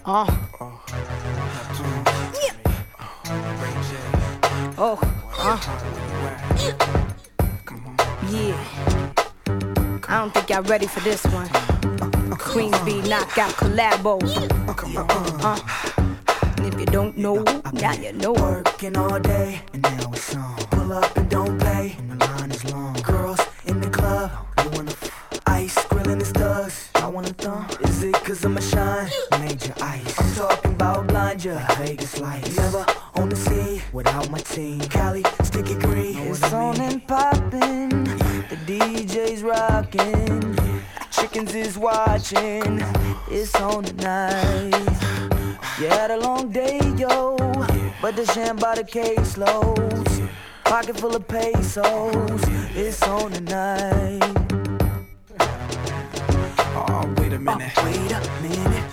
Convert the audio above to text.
Yeah. I don't think y'all ready for this one. Queensbee knockout collabo. And if you don't know, now you know. Working all day, and now it's on. Pull up and don't play, and the line is long. Girls in the club, you wanna ice, grilling the studs. I wanna thumb. Is it cause I'm a shine? Major ice. I'm talking about blind ya, like Vegas lights. Never on the scene without my team. Cali, sticky green. It's on and poppin'. The DJ's rockin'. Chickens is watching. It's on tonight. You had a long day, yo, but the sham by the caseloads. Pocket full of pesos. It's on tonight. Oh, wait a minute. Wait a minute.